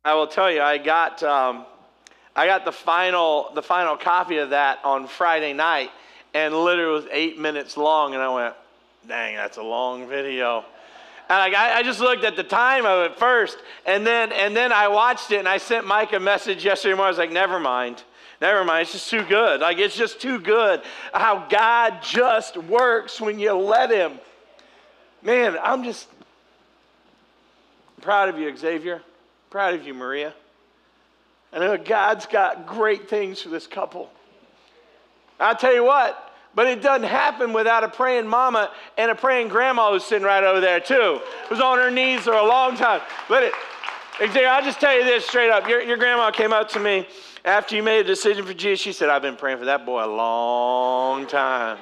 I will tell you, I got the final copy of that on Friday night, and literally it was 8 minutes long, and I went, dang, that's a long video. And I just looked at the time of it first, and then I watched it, and I sent Mike a message yesterday morning. I was like, never mind, it's just too good. Like, it's just too good how God just works when you let him. Man, I'm just proud of you, Xavier. Proud of you, Maria. I know God's got great things for this couple. I'll tell you what, but it doesn't happen without a praying mama and a praying grandma who's sitting right over there too, who's on her knees for a long time. Xavier, I'll just tell you this straight up. Your grandma came up to me after you made a decision for Jesus. She said, I've been praying for that boy a long time.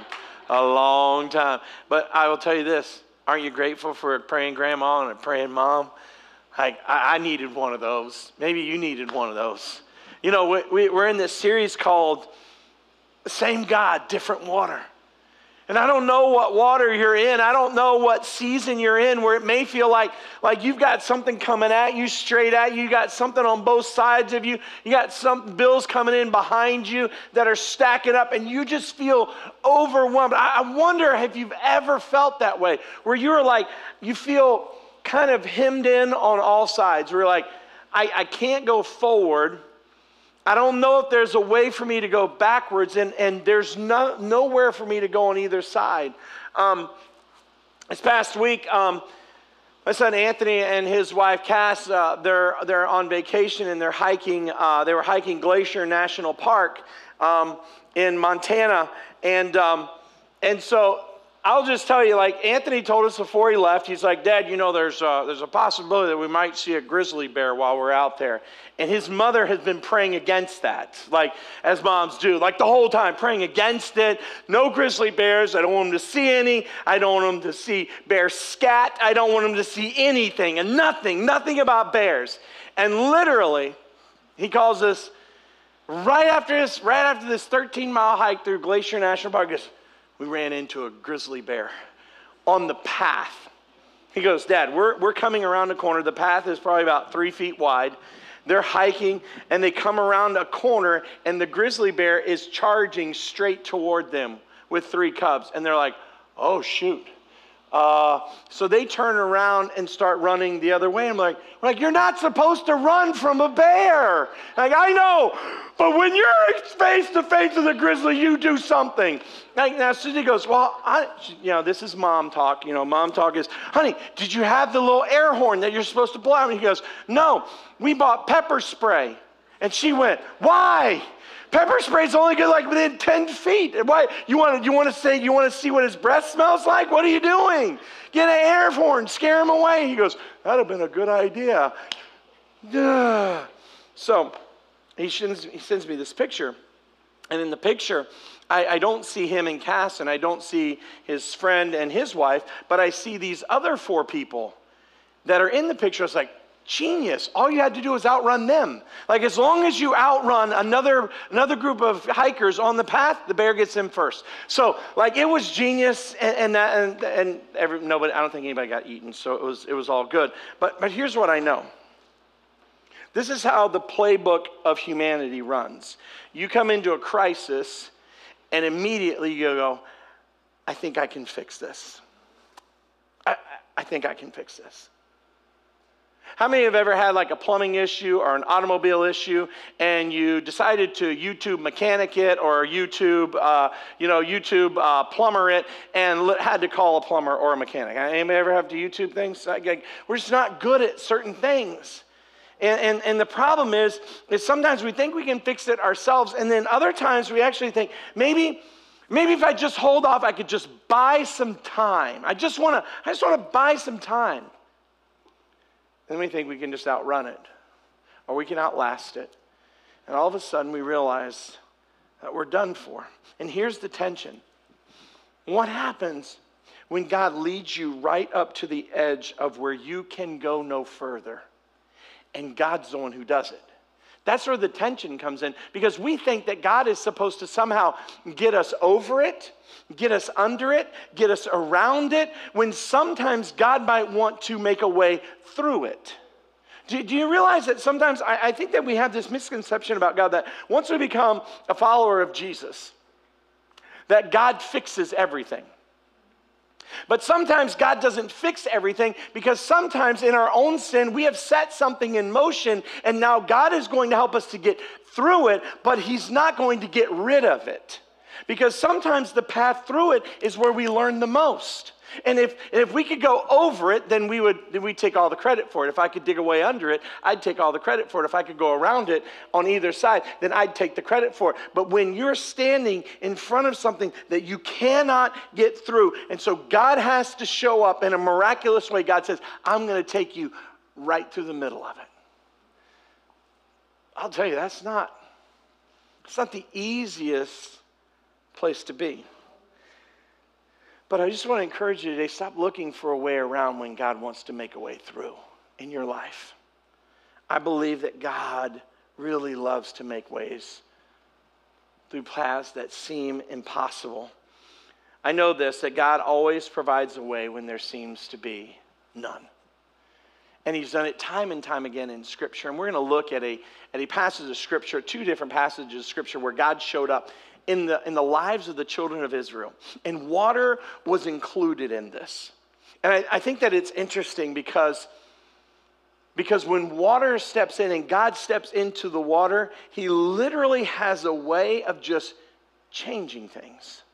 But I will tell you this, aren't you grateful for a praying grandma and a praying mom? I needed one of those. Maybe you needed one of those. You know, we're in this series called Same God, Different Water. And I don't know what water you're in. I don't know what season you're in where it may feel like you've got something coming at you, straight at you. You got something on both sides of you. You got some bills coming in behind you that are stacking up, and you just feel overwhelmed. I wonder if you've ever felt that way, where you feel kind of hemmed in on all sides. We're like, I can't go forward. I don't know if there's a way for me to go backwards, and there's nowhere for me to go on either side. This past week, my son Anthony and his wife Cass, they're on vacation and they're hiking. They were hiking Glacier National Park in Montana, and so I'll just tell you, like Anthony told us before he left, he's like, Dad, you know, there's a possibility that we might see a grizzly bear while we're out there. And his mother has been praying against that, like as moms do, like the whole time, praying against it. No grizzly bears. I don't want him to see any. I don't want him to see bear scat. I don't want him to see anything and nothing about bears. And literally, he calls us right after this 13-mile hike through Glacier National Park, we ran into a grizzly bear on the path. He goes, Dad, we're coming around the corner. The path is probably about 3 feet wide. They're hiking, and they come around a corner, and the grizzly bear is charging straight toward them with 3 cubs. And they're like, oh, shoot. So they turn around and start running the other way. We're like, you're not supposed to run from a bear. Like, I know, but when you're face to face with a grizzly, you do something. Now Susie goes, well, this is mom talk. You know, mom talk is, honey, did you have the little air horn that you're supposed to blow out? And he goes, no, we bought pepper spray. And she went, why? Pepper spray's only good like within 10 feet. Why? You want to see what his breath smells like? What are you doing? Get an air horn, scare him away. He goes, that'd have been a good idea. Duh. So he sends me this picture. And in the picture, I don't see him and Cass, and I don't see his friend and his wife, but I see these other 4 people that are in the picture. It's like, genius. All you had to do was outrun them. Like, as long as you outrun another group of hikers on the path, the bear gets them first. So, like, it was genius, and nobody. I don't think anybody got eaten, so it was all good. But here's what I know. This is how the playbook of humanity runs. You come into a crisis, and immediately you go, I think I can fix this. I think I can fix this. How many have ever had like a plumbing issue or an automobile issue, and you decided to YouTube mechanic it or YouTube plumber it, and had to call a plumber or a mechanic? Anybody ever have to YouTube things? We're just not good at certain things. And the problem is sometimes we think we can fix it ourselves, and then other times we actually think, maybe if I just hold off, I could just buy some time. I just want to buy some time. Then we think we can just outrun it, or we can outlast it. And all of a sudden we realize that we're done for. And here's the tension. What happens when God leads you right up to the edge of where you can go no further, and God's the one who does it? That's where the tension comes in, because we think that God is supposed to somehow get us over it, get us under it, get us around it, when sometimes God might want to make a way through it. Do you realize that sometimes I think that we have this misconception about God that once we become a follower of Jesus, that God fixes everything. But sometimes God doesn't fix everything because sometimes in our own sin, we have set something in motion and now God is going to help us to get through it, but he's not going to get rid of it. Because sometimes the path through it is where we learn the most. And if we could go over it, then we'd take all the credit for it. If I could dig away under it, I'd take all the credit for it. If I could go around it on either side, then I'd take the credit for it. But when you're standing in front of something that you cannot get through, and so God has to show up in a miraculous way, God says, I'm going to take you right through the middle of it. I'll tell you, it's not the easiest place to be. But I just want to encourage you today, stop looking for a way around when God wants to make a way through in your life. I believe that God really loves to make ways through paths that seem impossible. I know this, that God always provides a way when there seems to be none. And he's done it time and time again in Scripture. And we're going to look at a passage of Scripture, two different passages of Scripture where God showed up in the lives of the children of Israel. And water was included in this. And I think that it's interesting because when water steps in and God steps into the water, he literally has a way of just changing things.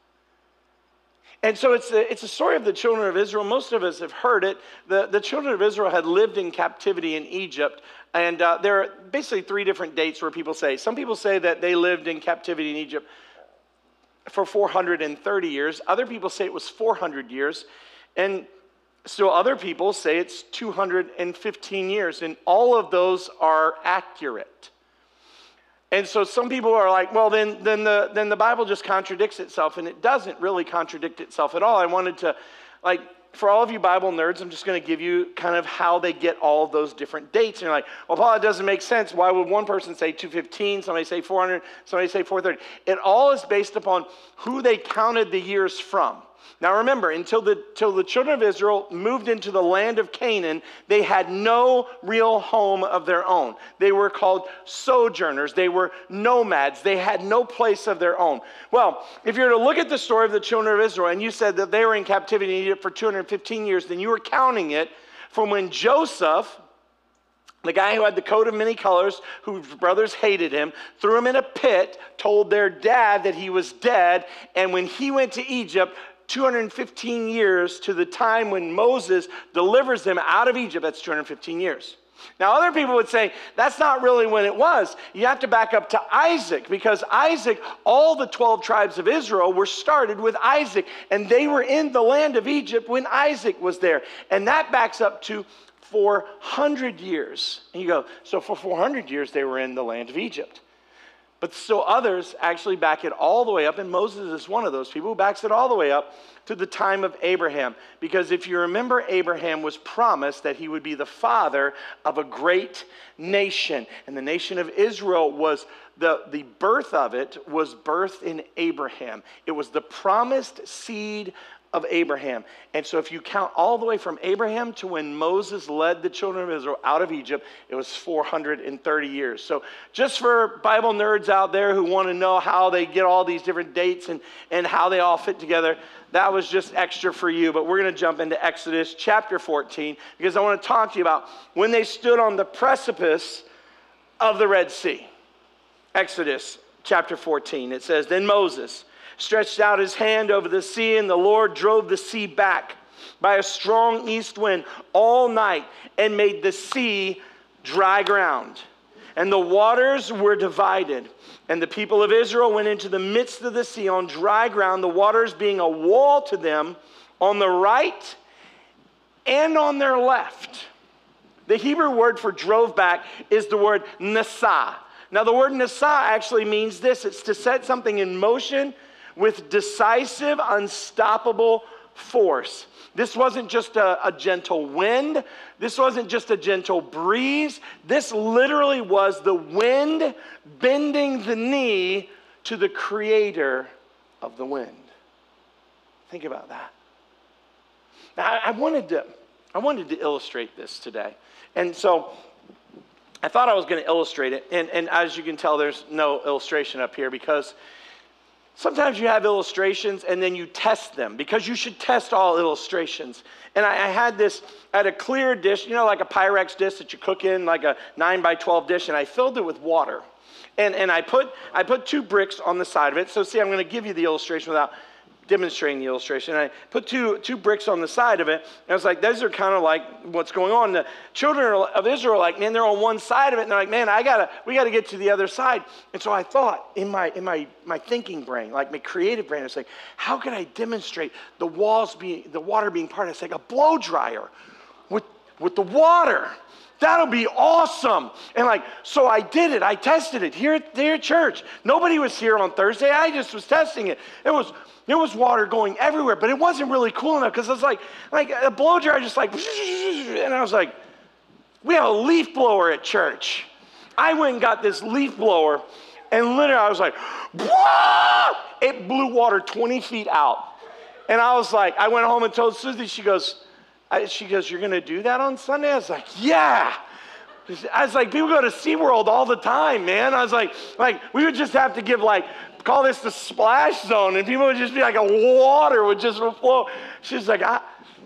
And so it's a story of the children of Israel. Most of us have heard it. The children of Israel had lived in captivity in Egypt. And there are basically three different dates where people say. Some people say that they lived in captivity in Egypt for 430 years. Other people say it was 400 years. And still other people say it's 215 years. And all of those are accurate. And so some people are like, well, then the Bible just contradicts itself. And it doesn't really contradict itself at all. I wanted to, for all of you Bible nerds, I'm just going to give you kind of how they get all of those different dates. And you're like, well, Paul, it doesn't make sense. Why would one person say 215, somebody say 400, somebody say 430? It all is based upon who they counted the years from. Now remember, until the children of Israel moved into the land of Canaan, they had no real home of their own. They were called sojourners. They were nomads. They had no place of their own. Well, if you were to look at the story of the children of Israel and you said that they were in captivity in Egypt for 215 years, then you were counting it from when Joseph, the guy who had the coat of many colors, whose brothers hated him, threw him in a pit, told their dad that he was dead, and when he went to Egypt, 215 years to the time when Moses delivers them out of Egypt, that's 215 years. Now, other people would say, that's not really when it was. You have to back up to Isaac, because Isaac, all the 12 tribes of Israel were started with Isaac, and they were in the land of Egypt when Isaac was there. And that backs up to 400 years. And you go, so for 400 years, they were in the land of Egypt. But still others actually back it all the way up, and Moses is one of those people who backs it all the way up to the time of Abraham. Because if you remember, Abraham was promised that he would be the father of a great nation. And the nation of Israel was, the birth of it was birthed in Abraham. It was the promised seed of Abraham. And so if you count all the way from Abraham to when Moses led the children of Israel out of Egypt, it was 430 years. So just for Bible nerds out there who want to know how they get all these different dates and how they all fit together, that was just extra for you. But we're going to jump into Exodus chapter 14 because I want to talk to you about when they stood on the precipice of the Red Sea. Exodus chapter 14, it says, Then Moses stretched out his hand over the sea, and the Lord drove the sea back by a strong east wind all night and made the sea dry ground. And the waters were divided. And the people of Israel went into the midst of the sea on dry ground, the waters being a wall to them on the right and on their left. The Hebrew word for drove back is the word nasa. Now the word nasa actually means this. It's to set something in motion with decisive, unstoppable force. This wasn't just a gentle wind. This wasn't just a gentle breeze. This literally was the wind bending the knee to the creator of the wind. Think about that. Now, I wanted to illustrate this today. And so I thought I was going to illustrate it. And as you can tell, there's no illustration up here because sometimes you have illustrations and then you test them because you should test all illustrations. And I had a clear dish, like a Pyrex dish that you cook in, like a 9x12 dish, and I filled it with water. And I put 2 bricks on the side of it. So see, I'm going to give you the illustration without demonstrating the illustration. And I put two bricks on the side of it. And I was like, those are kind of like what's going on. The children of Israel are like, man, they're on one side of it. And they're like, man, we got to get to the other side. And so I thought in my thinking brain, like my creative brain, it's like, how can I demonstrate the water being part of it? It's like a blow dryer with the water. That'll be awesome. And so I did it. I tested it here at church. Nobody was here on Thursday. I just was testing it. There was water going everywhere, but it wasn't really cool enough because it was like a blow dryer, just like, and I was like, we have a leaf blower at church. I went and got this leaf blower, and literally I was like, whoa! It blew water 20 feet out. And I was like, I went home and told Susie, she goes, you're going to do that on Sunday? I was like, yeah. I was like, people go to SeaWorld all the time, man. I was like we would just have to give call this the splash zone, and people would just be like, water would just flow. She's like, I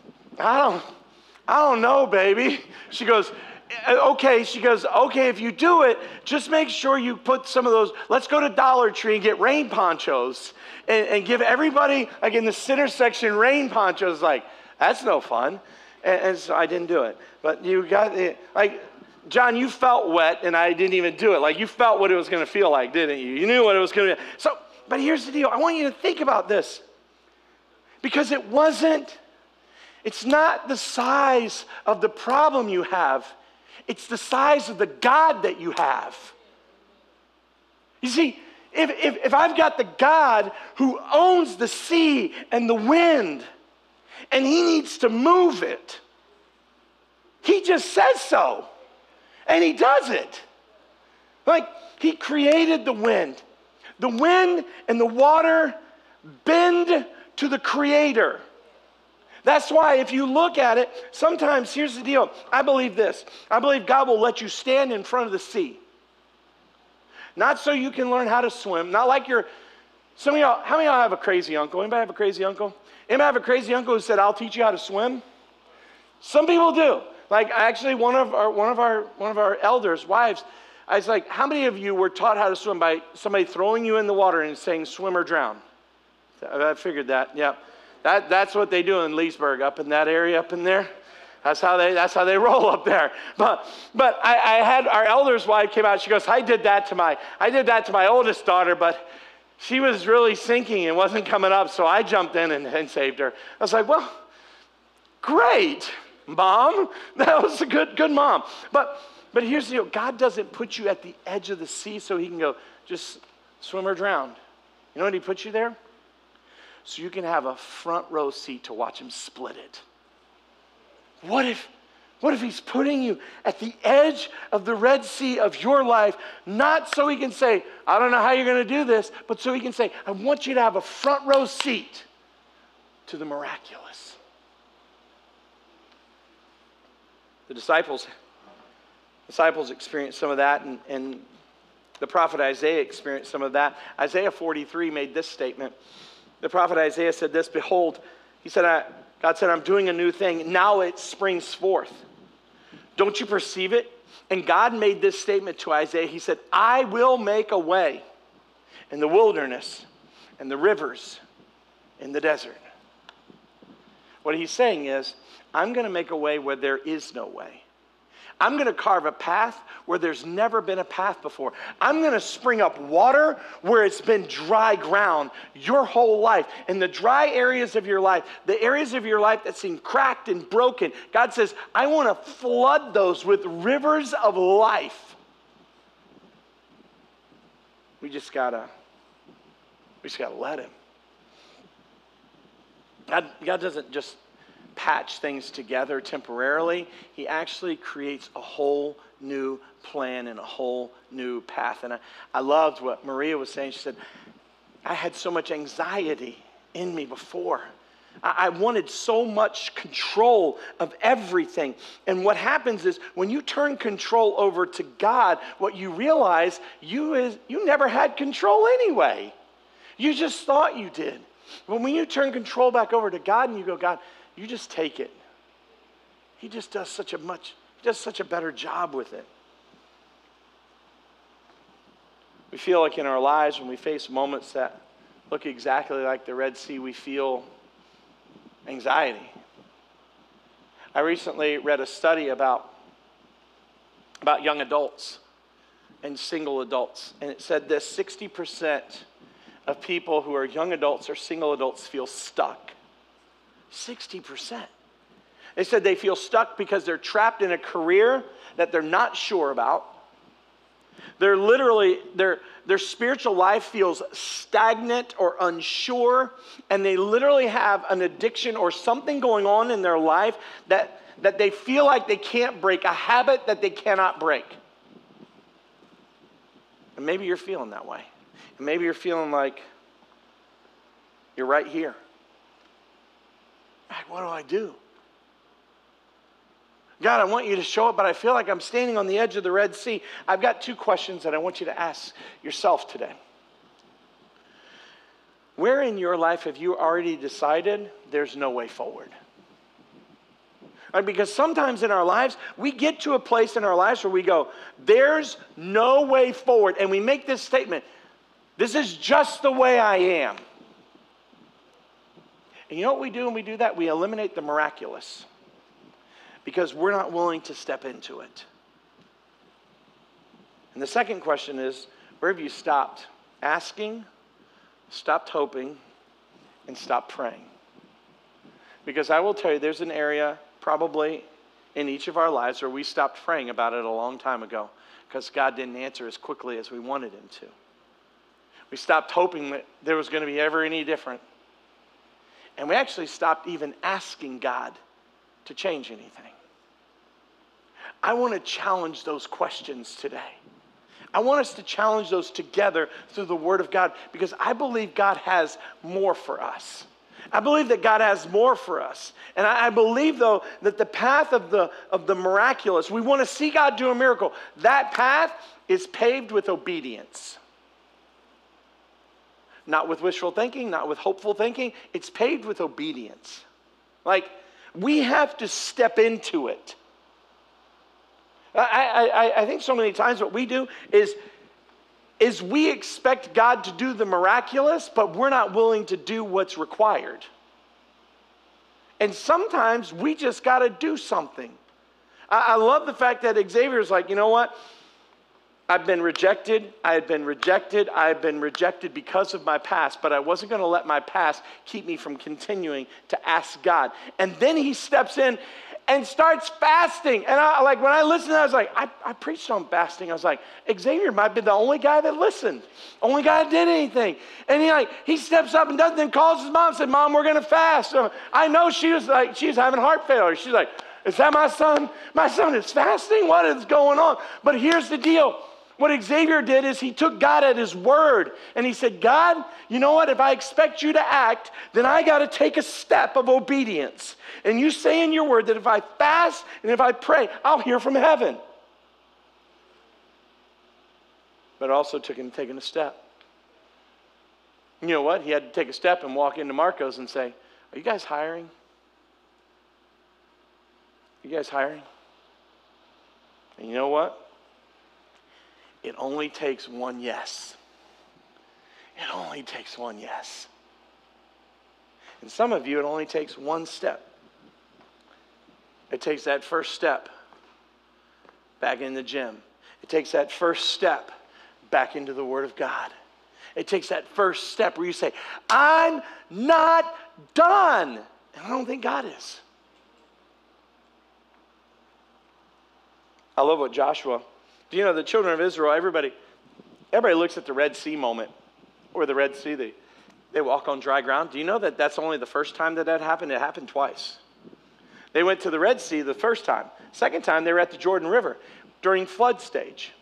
don't know, baby. She goes, okay. She goes, okay, if you do it, just make sure you put some of those, let's go to Dollar Tree and get rain ponchos and give everybody, in the center section, rain ponchos. Like, that's no fun. And so I didn't do it. But you got it. John, you felt wet, and I didn't even do it. You felt what it was going to feel like, didn't you? You knew what it was going to be. So, but here's the deal. I want you to think about this. Because it's not the size of the problem you have. It's the size of the God that you have. You see, if I've got the God who owns the sea and the wind, and he needs to move it, he just says so. And he does it. He created the wind. The wind and the water bend to the Creator. That's why if you look at it, sometimes, here's the deal. I believe this. I believe God will let you stand in front of the sea. Not so you can learn how to swim. Not like some of y'all, how many of y'all have a crazy uncle? Anybody have a crazy uncle? Anybody have a crazy uncle who said, I'll teach you how to swim? Some people do. Actually, one of our elders' wives, I was like, how many of you were taught how to swim by somebody throwing you in the water and saying, swim or drown? I figured that, yeah. That's what they do in Leesburg, up in that area up in there. That's how they roll up there. But I had our elder's wife came out. She goes, I did that to my oldest daughter, but she was really sinking and wasn't coming up, so I jumped in and saved her. I was like, well, great. Mom, that was a good mom. But here's the deal. God doesn't put you at the edge of the sea so he can go, just swim or drown. You know what he puts you there? So you can have a front row seat to watch him split it. What if he's putting you at the edge of the Red Sea of your life, not so he can say, I don't know how you're going to do this, but so he can say, I want you to have a front row seat to the miraculous. The disciples experienced some of that, and the prophet Isaiah experienced some of that. Isaiah 43 made this statement. The prophet Isaiah said this, behold, God said, I'm doing a new thing. Now it springs forth. Don't you perceive it? And God made this statement to Isaiah. He said, I will make a way in the wilderness and the rivers in the desert. What he's saying is, I'm going to make a way where there is no way. I'm going to carve a path where there's never been a path before. I'm going to spring up water where it's been dry ground your whole life. In the dry areas of your life, the areas of your life that seem cracked and broken, God says, I want to flood those with rivers of life. We just gotta let him. God doesn't just patch things together temporarily. He actually creates a whole new plan and a whole new path. And I loved what Maria was saying. She said, I had so much anxiety in me before. I wanted so much control of everything. And what happens is when you turn control over to God, what you realize you never had control anyway. You just thought you did. But when you turn control back over to God and you go, God, you just take it. He just does such a better job with it. We feel like in our lives when we face moments that look exactly like the Red Sea, we feel anxiety. I recently read a study about young adults and single adults, and it said this: 60% of people who are young adults or single adults feel stuck. 60%. They said they feel stuck because they're trapped in a career that they're not sure about. They're literally, their spiritual life feels stagnant or unsure, and they literally have an addiction or something going on in their life that they feel like they can't break, a habit that they cannot break. And maybe you're feeling that way. And maybe you're feeling like you're right here. Like, what do I do? God, I want you to show up, but I feel like I'm standing on the edge of the Red Sea. I've got 2 questions that I want you to ask yourself today. Where in your life have you already decided there's no way forward? Right, because sometimes in our lives, we get to a place in our lives where we go, there's no way forward. And we make this statement, this is just the way I am. And you know what we do when we do that? We eliminate the miraculous. Because we're not willing to step into it. And the second question is, where have you stopped asking, stopped hoping, and stopped praying? Because I will tell you, there's an area probably in each of our lives where we stopped praying about it a long time ago because God didn't answer as quickly as we wanted him to. We stopped hoping that there was going to be ever any different. And we actually stopped even asking God to change anything. I want to challenge those questions today. I want us to challenge those together through the Word of God because I believe God has more for us. I believe that God has more for us. And I believe, though, that the path of the miraculous, we want to see God do a miracle. That path is paved with obedience. Not with wishful thinking, not with hopeful thinking. It's paved with obedience. Like, we have to step into it. I think so many times what we do is we expect God to do the miraculous, but we're not willing to do what's required. And sometimes we just got to do something. I love the fact that Xavier's like, you know what? I've been rejected. I had been rejected. I had been rejected because of my past, but I wasn't going to let my past keep me from continuing to ask God. And then he steps in and starts fasting. And when I listened, I was like, I preached on fasting. I was like, Xavier might be the only guy that listened. Only guy that did anything. And he steps up and does, then calls his mom and said, Mom, we're going to fast. So I know she was having heart failure. She's like, is that my son? My son is fasting? What is going on? But here's the deal. What Xavier did is he took God at his word. And he said, God, you know what? If I expect you to act, then I got to take a step of obedience. And you say in your word that if I fast and if I pray, I'll hear from heaven. But it also took him taking a step. You know what? He had to take a step and walk into Marco's and say, are you guys hiring? You guys hiring? And you know what? It only takes one yes. It only takes one yes. And some of you, it only takes one step. It takes that first step back in the gym. It takes that first step back into the Word of God. It takes that first step where you say, I'm not done. And I don't think God is. I love what Joshua... Do you know the children of Israel, everybody looks at the Red Sea moment, or the Red Sea, they walk on dry ground. Do you know that that's only the first time that happened? It happened twice. They went to the Red Sea the first time. Second time, they were at the Jordan River during flood stage.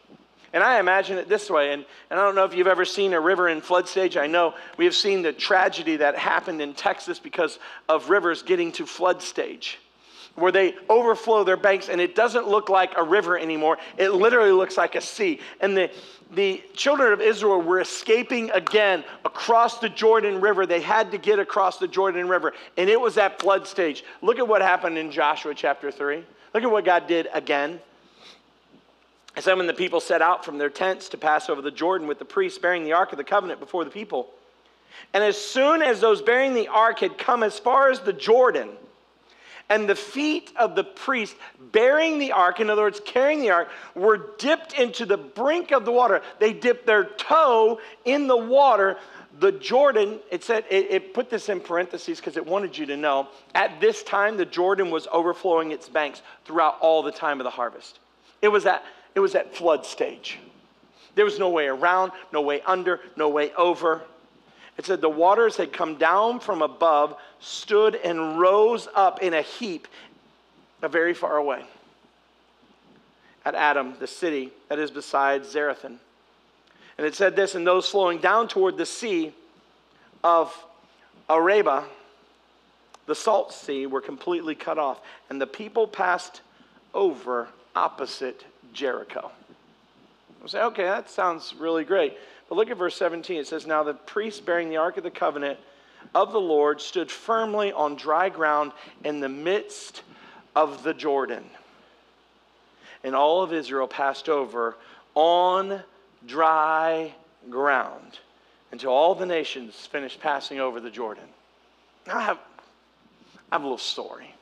And I imagine it this way, and I don't know if you've ever seen a river in flood stage. I know we have seen the tragedy that happened in Texas because of rivers getting to flood stage, where they overflow their banks, and it doesn't look like a river anymore. It literally looks like a sea. And the children of Israel were escaping again across the Jordan River. They had to get across the Jordan River, and it was at flood stage. Look at what happened in Joshua chapter 3. Look at what God did again. And so when the people set out from their tents to pass over the Jordan with the priests bearing the Ark of the Covenant before the people, and as soon as those bearing the Ark had come as far as the Jordan, and the feet of the priest bearing the Ark, in other words, carrying the Ark, were dipped into the brink of the water. They dipped their toe in the water. The Jordan, it said, it put this in parentheses because it wanted you to know, at this time, the Jordan was overflowing its banks throughout all the time of the harvest. It was at flood stage. There was no way around, no way under, no way over. It said the waters had come down from above, stood and rose up in a heap very far away at Adam, the city that is beside Zarethan. And it said this, and those flowing down toward the sea of Arabah, the salt sea, were completely cut off. And the people passed over opposite Jericho. I say, okay, that sounds really great. But look at verse 17. It says, now the priest bearing the Ark of the Covenant of the Lord stood firmly on dry ground in the midst of the Jordan. And all of Israel passed over on dry ground until all the nations finished passing over the Jordan. Now I have a little story.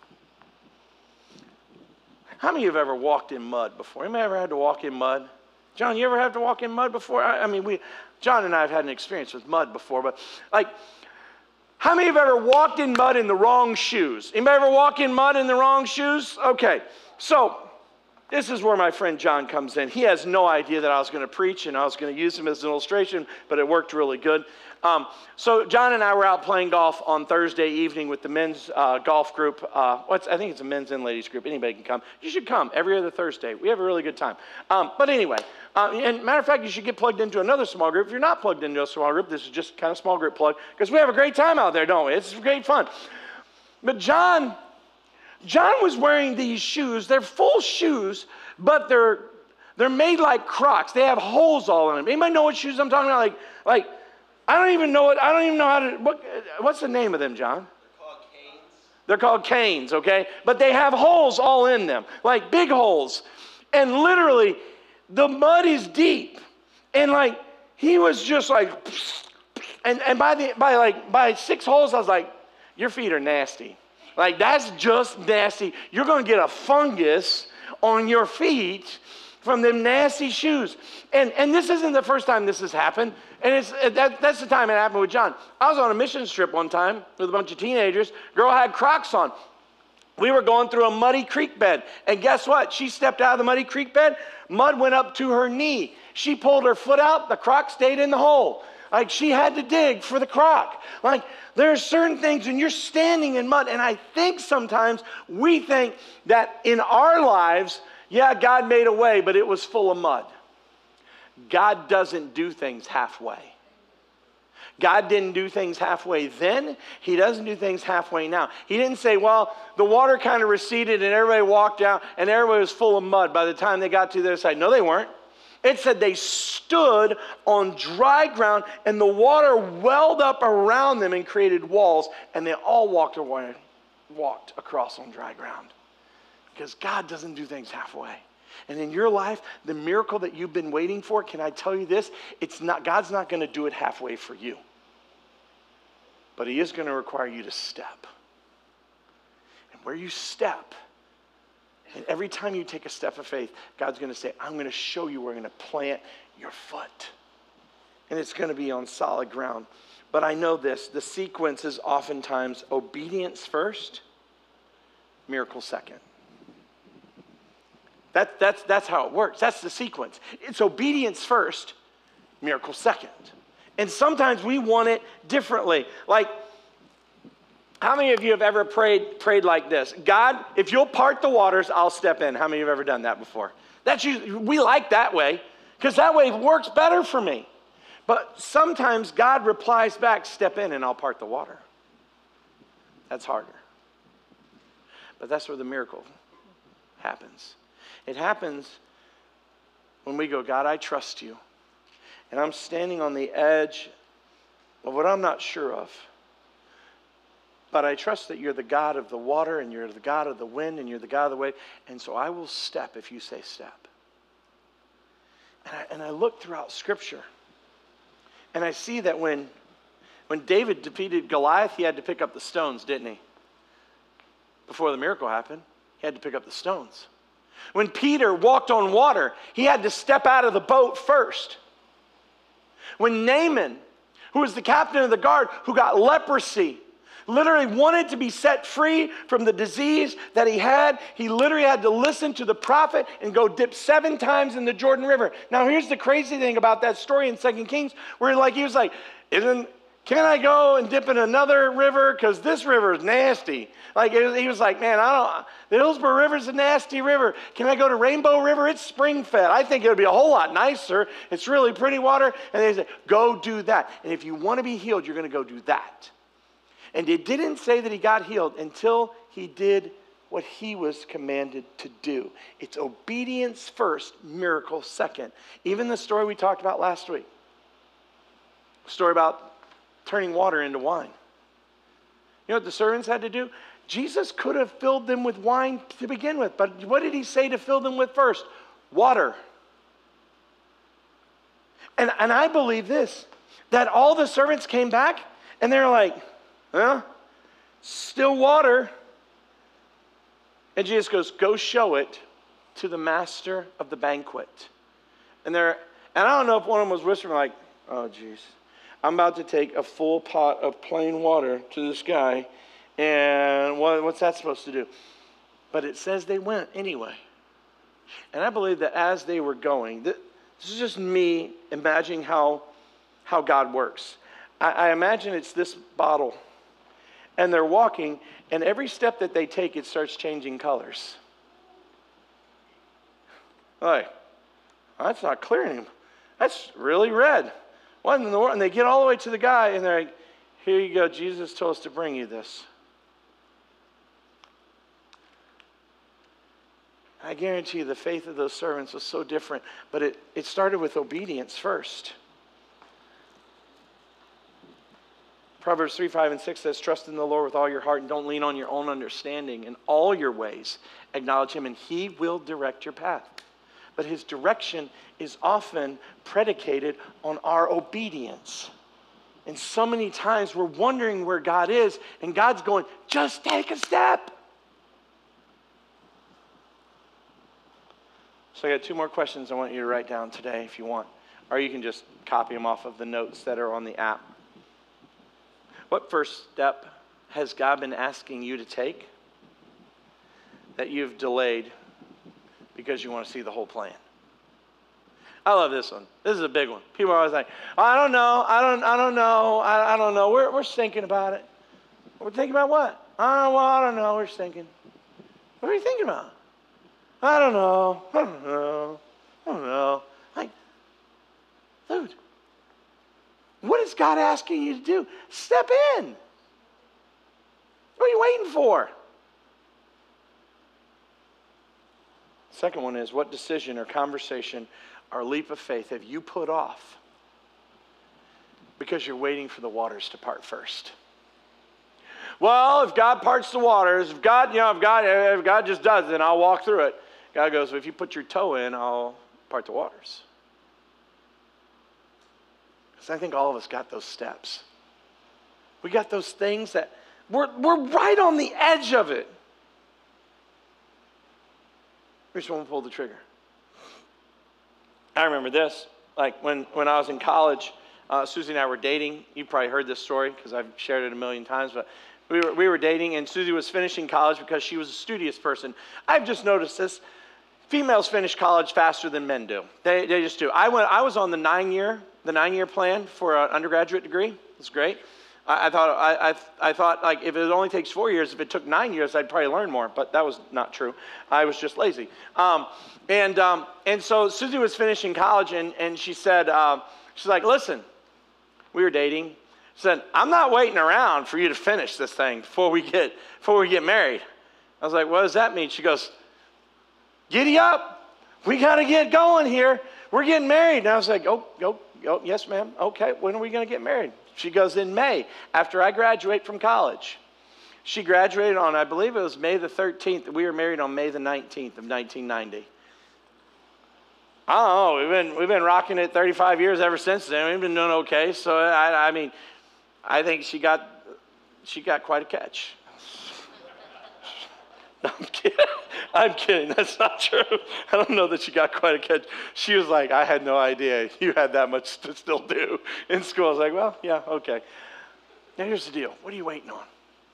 How many of you have ever walked in mud before? Anybody ever had to walk in mud? John, you ever have to walk in mud before? John and I have had an experience with mud before, but how many of you have ever walked in mud in the wrong shoes? Anybody ever walk in mud in the wrong shoes? Okay, so this is where my friend John comes in. He has no idea that I was going to preach, and I was going to use him as an illustration, but it worked really good. So John and I were out playing golf on Thursday evening with the men's golf group. I think it's a men's and ladies group. Anybody can come. You should come every other Thursday. We have a really good time. But anyway, and matter of fact, you should get plugged into another small group. If you're not plugged into a small group, this is just kind of small group plug, because we have a great time out there, don't we? It's great fun. But John was wearing these shoes. They're full shoes, but they're made like Crocs. They have holes all in them. Anybody know what shoes I'm talking about? Like I don't even know how to. What's the name of them, John? They're called canes. They're called canes, okay? But they have holes all in them, like big holes, and literally the mud is deep, and he was just like, and by 6 holes, I was like, your feet are nasty. That's just nasty. You're going to get a fungus on your feet from them nasty shoes. And this isn't the first time this has happened. And that's the time it happened with John. I was on a mission trip one time with a bunch of teenagers. Girl had Crocs on. We were going through a muddy creek bed. And guess what? She stepped out of the muddy creek bed. Mud went up to her knee. She pulled her foot out. The Croc stayed in the hole. She had to dig for the Croc. There are certain things when you're standing in mud, and I think sometimes we think that in our lives, yeah, God made a way, but it was full of mud. God doesn't do things halfway. God didn't do things halfway then. He doesn't do things halfway now. He didn't say, well, the water kind of receded and everybody walked out and everybody was full of mud by the time they got to the other side. No, they weren't. It said they stood on dry ground and the water welled up around them and created walls, and they all walked across on dry ground. Because God doesn't do things halfway. And in your life, the miracle that you've been waiting for, can I tell you this? God's not going to do it halfway for you. But he is going to require you to step. And where you step, and every time you take a step of faith, God's going to say, I'm going to show you where I'm going to plant your foot. And it's going to be on solid ground. But I know this, the sequence is oftentimes obedience first, miracle second. That's how it works. That's the sequence. It's obedience first, miracle second. And sometimes we want it differently. How many of you have ever prayed like this? God, if you'll part the waters, I'll step in. How many of you have ever done that before? We like that way. because that way it works better for me. But sometimes God replies back, step in and I'll part the water. That's harder. But that's where the miracle happens. It happens when we go, God, I trust you. And I'm standing on the edge of what I'm not sure of. But I trust that you're the God of the water, and you're the God of the wind, and you're the God of the wave. And so I will step if you say step. And I look throughout Scripture, and I see that when David defeated Goliath, he had to pick up the stones, didn't he? Before the miracle happened, he had to pick up the stones. When Peter walked on water, he had to step out of the boat first. When Naaman, who was the captain of the guard, who got leprosy, literally wanted to be set free from the disease that he literally had to listen to the prophet and go dip 7 times in the Jordan River. Now here's the crazy thing about that story in 2 Kings, where he was like, can I go and dip in another river? Because this river is nasty. He was like, man, the Hillsborough River is a nasty river. Can I go to Rainbow River? It's spring-fed. I think it would be a whole lot nicer. It's really pretty water. And they said, go do that. And if you want to be healed, you're going to go do that. And it didn't say that he got healed until he did what he was commanded to do. It's obedience first, miracle second. Even the story we talked about last week. The story about turning water into wine. You know what the servants had to do? Jesus could have filled them with wine to begin with, but what did he say to fill them with first? Water. And I believe this, that all the servants came back and they're like, still water. And Jesus goes, go show it to the master of the banquet. And I don't know if one of them was whispering like, oh geez, I'm about to take a full pot of plain water to this guy, and what's that supposed to do? But it says they went anyway. And I believe that as they were going, this is just me imagining how God works. I imagine it's this bottle. And they're walking, and every step that they take, it starts changing colors. Like, that's not clear anymore. That's really red. What in the world? And they get all the way to the guy, and they're like, here you go. Jesus told us to bring you this. I guarantee you the faith of those servants was so different, but it started with obedience first. Proverbs 3, 5, and 6 says, trust in the Lord with all your heart and don't lean on your own understanding. In all your ways, acknowledge him and he will direct your path. But his direction is often predicated on our obedience. And so many times we're wondering where God is, and God's going, just take a step. So I got 2 more questions I want you to write down today if you want. Or you can just copy them off of the notes that are on the app. What first step has God been asking you to take that you've delayed because you want to see the whole plan? I love this one. This is a big one. People are always like, I don't know. I don't know. We're thinking about it. We're thinking about what? I don't know. We're thinking. What are you thinking about? I don't know. Like, dude, what is God asking you to do? Step in. What are you waiting for? Second one is, what decision or conversation or leap of faith have you put off because you're waiting for the waters to part first? Well, if God parts the waters, if God just does it, then I'll walk through it. God goes, well, if you put your toe in, I'll part the waters. Because I think all of us got those steps. We got those things that we're right on the edge of it. We just won't pull the trigger. I remember this, like when I was in college, Susie and I were dating. You probably heard this story because I've shared it a million times, but we were dating, and Susie was finishing college because she was a studious person. I've just noticed this. Females finish college faster than men do. They just do. I was on the 9-year plan for an undergraduate degree. It's great. I thought like if it only takes 4 years, if it took 9 years, I'd probably learn more. But that was not true. I was just lazy. And so Susie was finishing college, and she said, she's like, listen, we were dating. She said, I'm not waiting around for you to finish this thing before we get married. I was like, what does that mean? She goes, giddy up. We got to get going here. We're getting married. And I was like, oh, yes, ma'am. Okay, when are we going to get married? She goes, in May, after I graduate from college. She graduated on, I believe it was May the 13th. We were married on May the 19th of 1990. I don't know. We've been rocking it 35 years ever since then. We've been doing okay. So, I mean, I think she got quite a catch. No, I'm kidding. I'm kidding. That's not true. I don't know that she got quite a catch. She was like, I had no idea you had that much to still do in school. I was like, well, yeah, okay. Now here's the deal. What are you waiting on?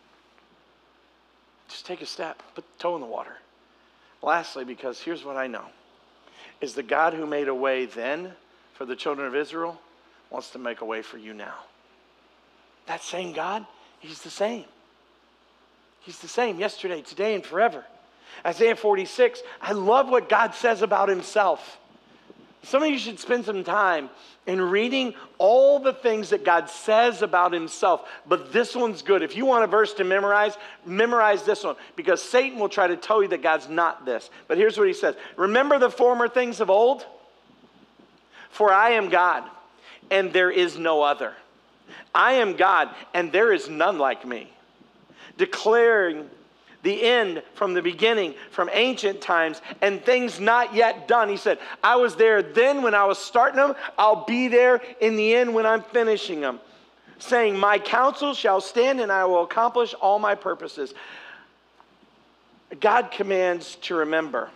Just take a step. Put the toe in the water. Lastly, because here's what I know, is the God who made a way then for the children of Israel wants to make a way for you now. That same God, he's the same. He's the same yesterday, today, and forever. Isaiah 46, I love what God says about himself. Some of you should spend some time in reading all the things that God says about himself. But this one's good. If you want a verse to memorize this one. Because Satan will try to tell you that God's not this. But here's what he says. Remember the former things of old? For I am God, and there is no other. I am God, and there is none like me. Declaring the end from the beginning, from ancient times, and things not yet done. He said, I was there then when I was starting them. I'll be there in the end when I'm finishing them. Saying, my counsel shall stand, and I will accomplish all my purposes. God commands to remember.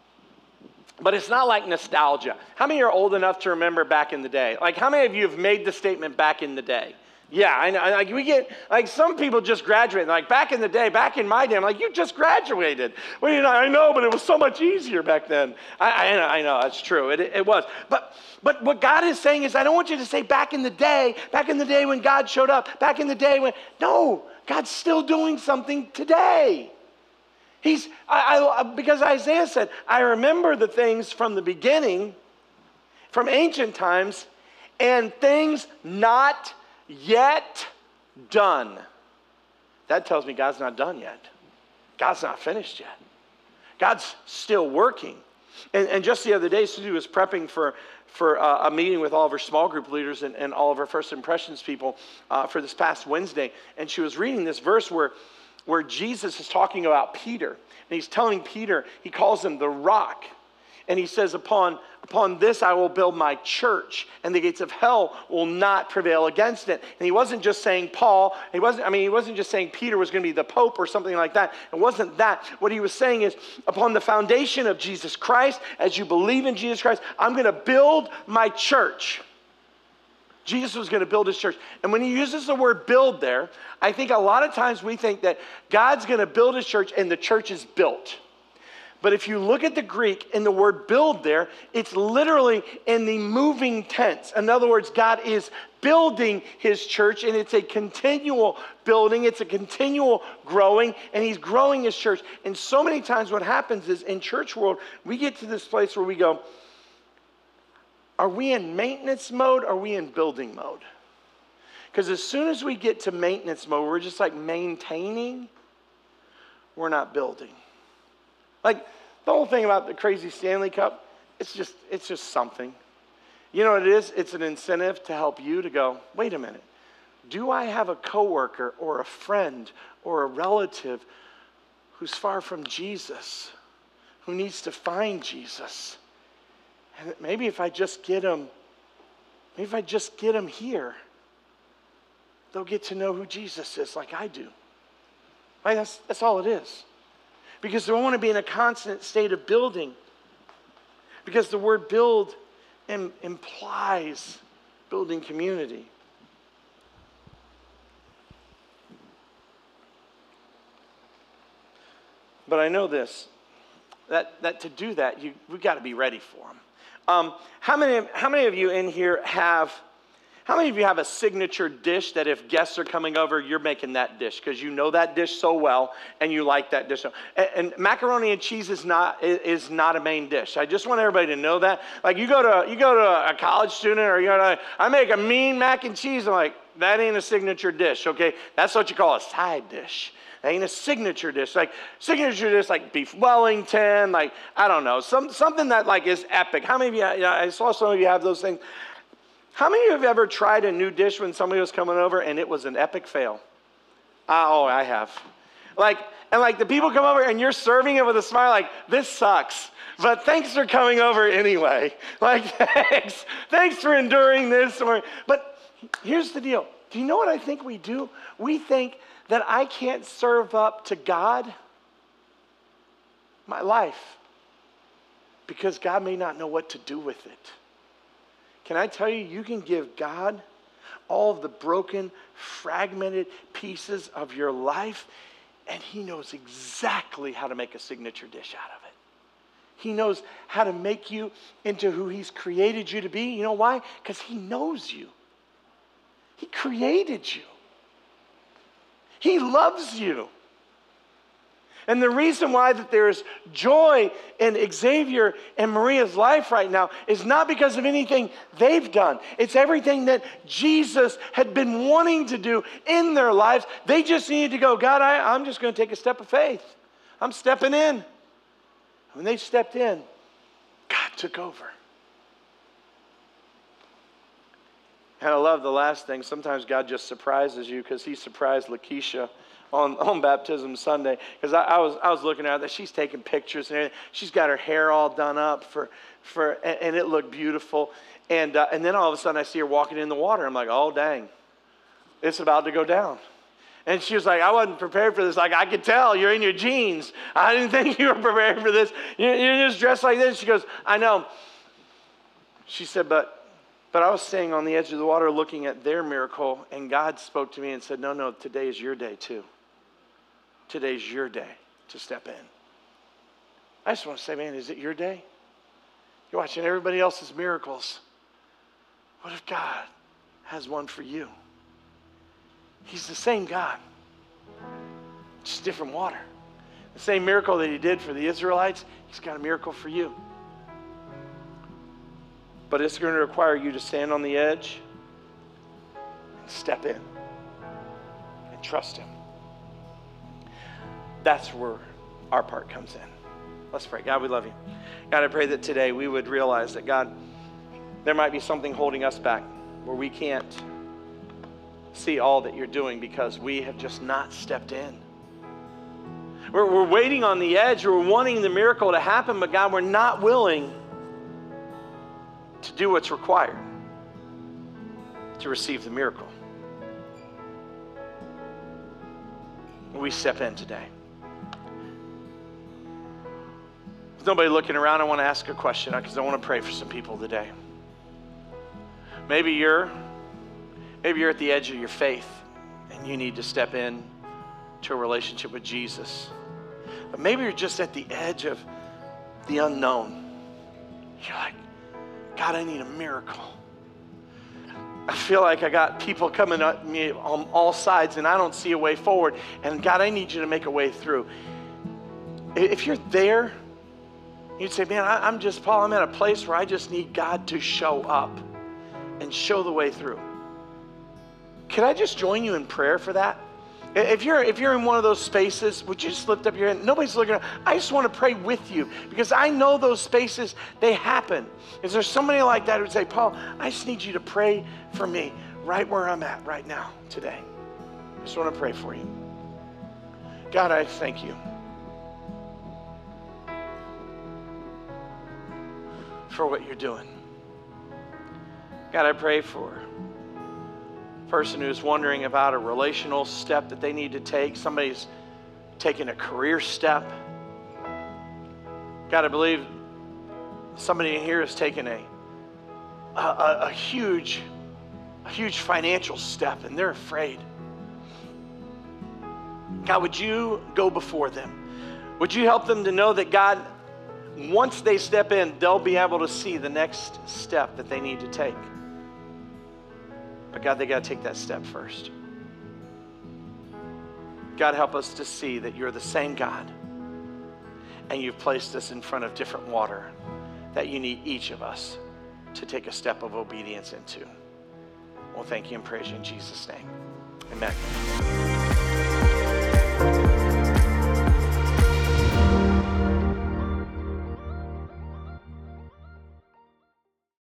But it's not like nostalgia. How many are old enough to remember back in the day? Like, how many of you have made the statement back in the day? Yeah, I know. Like we get, like some people just graduate. Like back in the day, back in my day, I'm like, you just graduated. Well, you know, I know, but it was so much easier back then. I know, that's true. It was. But what God is saying is, I don't want you to say back in the day when God showed up, back in the day when, no, God's still doing something today. Because Isaiah said, I remember the things from the beginning, from ancient times, and things not yet done. That tells me God's not done yet. God's not finished yet. God's still working. And just the other day, Susie was prepping for a meeting with all of her small group leaders and all of her first impressions people for this past Wednesday. And she was reading this verse where Jesus is talking about Peter. And he's telling Peter, he calls him the rock. And he says, upon this I will build my church, and the gates of hell will not prevail against it. And he wasn't just saying Paul. He wasn't just saying Peter was going to be the Pope or something like that. It wasn't that. What he was saying is, upon the foundation of Jesus Christ, as you believe in Jesus Christ, I'm going to build my church. Jesus was going to build his church. And when he uses the word build there, I think a lot of times we think that God's going to build his church and the church is built. But if you look at the Greek in the word build there, it's literally in the moving tense. In other words, God is building his church, and it's a continual building. It's a continual growing, and he's growing his church. And so many times what happens is in church world, we get to this place where we go, are we in maintenance mode or are we in building mode? Because as soon as we get to maintenance mode, we're just like maintaining, we're not building. Like the whole thing about the crazy Stanley Cup, it's just something. You know what it is? It's an incentive to help you to go, wait a minute. Do I have a coworker or a friend or a relative who's far from Jesus, who needs to find Jesus? And maybe if I just get them here, they'll get to know who Jesus is like I do. Right? That's all it is. Because they want to be in a constant state of building. Because the word build implies building community. But I know this, that to do that, we've got to be ready for them. How many of you in here have How many of you have a signature dish that if guests are coming over, you're making that dish because you know that dish so well and you like that dish? And macaroni and cheese is not a main dish. I just want everybody to know that. Like you go to a college student or I make a mean mac and cheese. I'm like, that ain't a signature dish, okay? That's what you call a side dish. That ain't a signature dish. Like signature dish, like beef Wellington, like I don't know, something that like is epic. How many of you? I saw some of you have those things. How many of you have ever tried a new dish when somebody was coming over and it was an epic fail? Oh, I have. And the people come over and you're serving it with a smile like, this sucks, but thanks for coming over anyway. Like, thanks for enduring this. But here's the deal. Do you know what I think we do? We think that I can't serve up to God my life because God may not know what to do with it. Can I tell you, you can give God all of the broken, fragmented pieces of your life, and he knows exactly how to make a signature dish out of it. He knows how to make you into who he's created you to be. You know why? Because he knows you. He created you. He loves you. And the reason why that there is joy in Xavier and Maria's life right now is not because of anything they've done. It's everything that Jesus had been wanting to do in their lives. They just needed to go, God, I'm just going to take a step of faith. I'm stepping in. When they stepped in, God took over. And I love the last thing. Sometimes God just surprises you because he surprised Lakeisha on Baptism Sunday, because I was looking at her, she's taking pictures and everything. She's got her hair all done up and it looked beautiful. And then all of a sudden I see her walking in the water. I'm like, oh dang, it's about to go down. And she was like, I wasn't prepared for this. Like, I could tell you're in your jeans. I didn't think you were prepared for this. You're just dressed like this. She goes, I know. She said, but I was staying on the edge of the water looking at their miracle, and God spoke to me and said, no, today is your day too. Today's your day to step in. I just want to say, man, is it your day? You're watching everybody else's miracles. What if God has one for you? He's the same God, just different water. The same miracle that he did for the Israelites, he's got a miracle for you. But it's going to require you to stand on the edge and step in and trust him. That's where our part comes in. Let's pray. God, we love you. God, I pray that today we would realize that, God, there might be something holding us back where we can't see all that you're doing because we have just not stepped in. We're waiting on the edge. We're wanting the miracle to happen, but God, we're not willing to do what's required to receive the miracle. We step in today. With nobody looking around, I want to ask a question because I want to pray for some people today. Maybe you're at the edge of your faith and you need to step in to a relationship with Jesus. But maybe you're just at the edge of the unknown. You're like, God, I need a miracle. I feel like I got people coming at me on all sides and I don't see a way forward. And God, I need you to make a way through. If you're there, you'd say, man, I'm at a place where I just need God to show up and show the way through. Can I just join you in prayer for that? If you're in one of those spaces, would you just lift up your hand? Nobody's looking around. I just want to pray with you because I know those spaces, they happen. Is there somebody like that who would say, Paul, I just need you to pray for me right where I'm at right now today. I just want to pray for you. God, I thank you for what you're doing. God, I pray for person who's wondering about a relational step that they need to take. Somebody's taking a career step. God, I believe somebody in here has taken a huge financial step and they're afraid. God, would you go before them? Would you help them to know that, God, once they step in, they'll be able to see the next step that they need to take. But God, they got to take that step first. God, help us to see that you're the same God, and you've placed us in front of different water that you need each of us to take a step of obedience into. Well, thank you and praise you in Jesus' name. Amen.